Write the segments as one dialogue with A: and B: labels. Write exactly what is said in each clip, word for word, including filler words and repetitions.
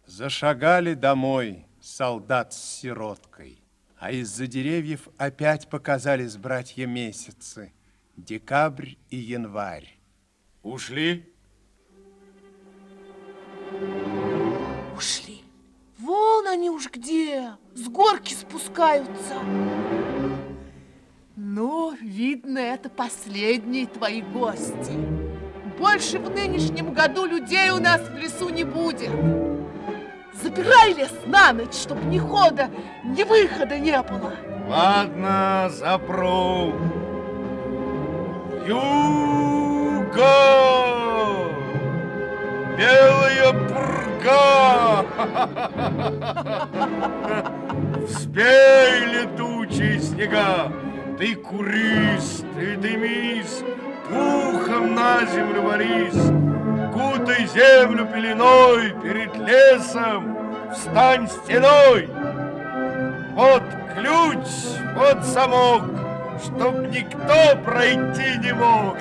A: Зашагали домой солдат с сироткой, а из-за деревьев опять показались братья месяцы, декабрь и январь.
B: Ушли?
C: Ушли. Вон они уж где, с горки спускаются. Ну, видно, это последние твои гости. Больше в нынешнем году людей у нас в лесу не будет. Запирай лес на ночь, чтоб ни хода, ни выхода не было.
B: Ладно, запру. Юга! Белая пурга! Вспей, летучие снега! Ты курись, ты дымись, пухом на землю варись, кутай землю пеленой перед лесом, встань стеной. Вот ключ, вот замок, чтоб никто пройти не мог.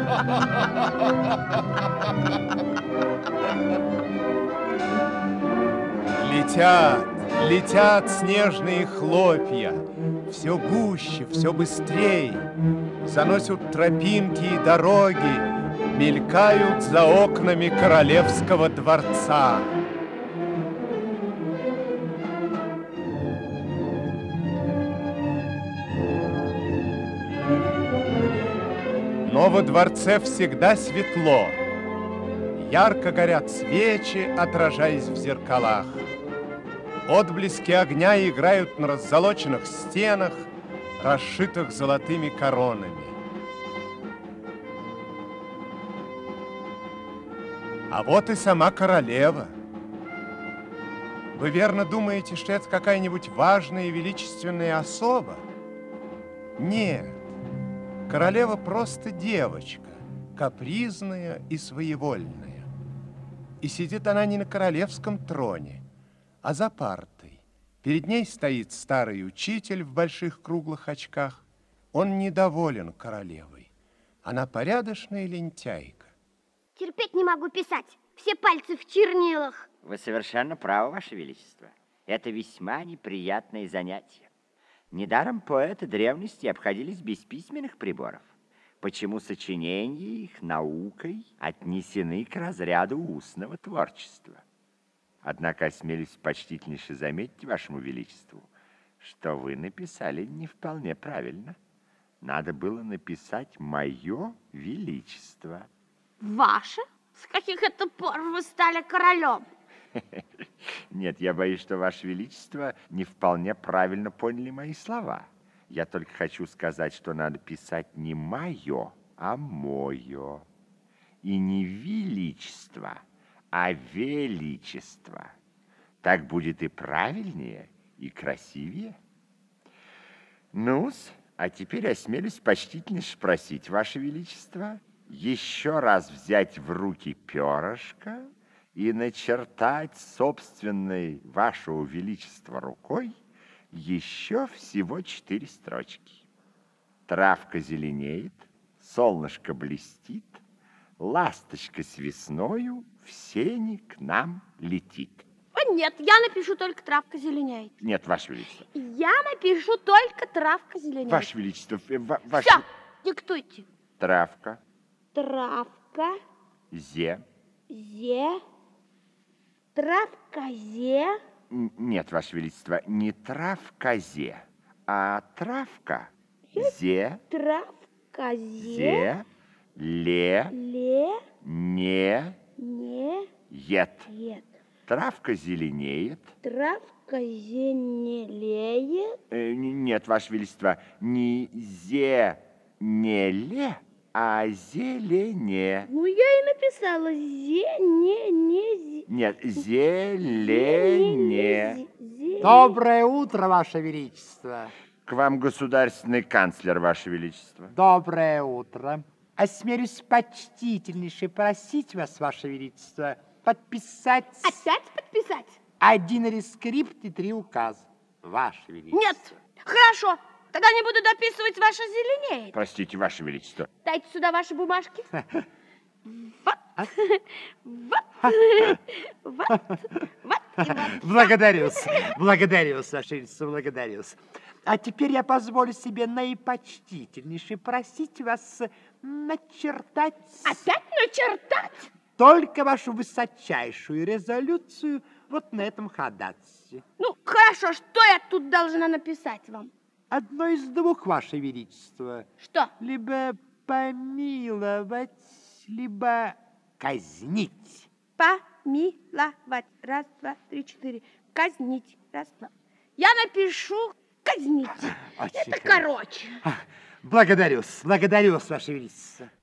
A: Летят, летят снежные хлопья, все гуще, все быстрей, заносят тропинки и дороги, мелькают за окнами королевского дворца. Но во дворце всегда светло, ярко горят свечи, отражаясь в зеркалах. Отблески огня играют на раззолоченных стенах, расшитых золотыми коронами. А вот и сама королева. Вы верно думаете, что это какая-нибудь важная и величественная особа? Нет, королева просто девочка, капризная и своевольная. И сидит она не на королевском троне, а за партой. Перед ней стоит старый учитель в больших круглых очках. Он недоволен королевой. Она порядочная лентяйка.
D: Терпеть не могу писать. Все пальцы в чернилах.
E: Вы совершенно правы, Ваше Величество. Это весьма неприятное занятие. Недаром поэты древности обходились без письменных приборов. Почему сочинения их наукой отнесены к разряду устного творчества? Однако осмелюсь почтительнейше заметить Вашему Величеству, что вы написали не вполне правильно. Надо было написать «Мое Величество».
D: Ваше? С каких это пор вы стали королем?
E: Нет, я боюсь, что Ваше Величество не вполне правильно поняли мои слова. Я только хочу сказать, что надо писать не «мое», а «мое». И не «величество», а величество. Так будет и правильнее, и красивее. Ну-с, а теперь осмелюсь почтительно спросить, Ваше Величество, еще раз взять в руки перышко и начертать собственной Вашего Величества рукой еще всего четыре строчки. Травка зеленеет, солнышко блестит, ласточка с весною в сени к нам летит.
D: О, нет, я напишу только травка зеленеет.
E: Нет, Ваше Величество.
D: Я напишу только травка зеленеет.
E: Ваше Величество. э, ва- Ваше...
D: Все, диктуйте.
E: Травка.
D: Травка,
E: Зе.
D: зе, травка, зе.
E: Н- Нет, Ваше Величество, не травка зе, а травка зе,
D: Травка, зе,
E: зе, ле,
D: ле,
E: не,
D: не,
E: ет.
D: ет.
E: Травка зеленеет.
D: Травка зеленеет.
E: Э, н- нет, Ваше Величество, не зе, не ле, а зелене.
D: Ну, я и написала зе, не, не, зе.
E: Нет, зелене.
D: Зе-
F: Доброе утро, Ваше Величество.
E: К вам государственный канцлер, Ваше Величество.
F: Доброе утро. Осмелюсь почтительнейше просить вас, Ваше Величество, подписать
D: Опять подписать?
F: один рескрипт и три указа. Ваше Величество.
D: Нет. Хорошо. Тогда не буду дописывать, ваша зеленеет.
E: Простите, Ваше Величество.
D: Дайте сюда ваши бумажки. Вот. Вот. Вот. Вот.
F: Благодарю-с, благодарю-с, Ваше Величество, благодарю-с. А теперь я позволю себе наипочтительнейше просить вас начертать...
D: Опять начертать?
F: Только вашу высочайшую резолюцию вот на этом ходатайстве.
D: Ну, хорошо, что я тут должна написать вам?
F: Одно из двух, Ваше Величество.
D: Что?
F: Либо помиловать, либо казнить.
D: Помиловать. Раз, два, три, четыре. Казнить. Раз, два. Я напишу казнить.
F: Очень
D: Это
F: хорошо.
D: короче.
F: Благодарю-с, благодарю-с, Ваше Величество.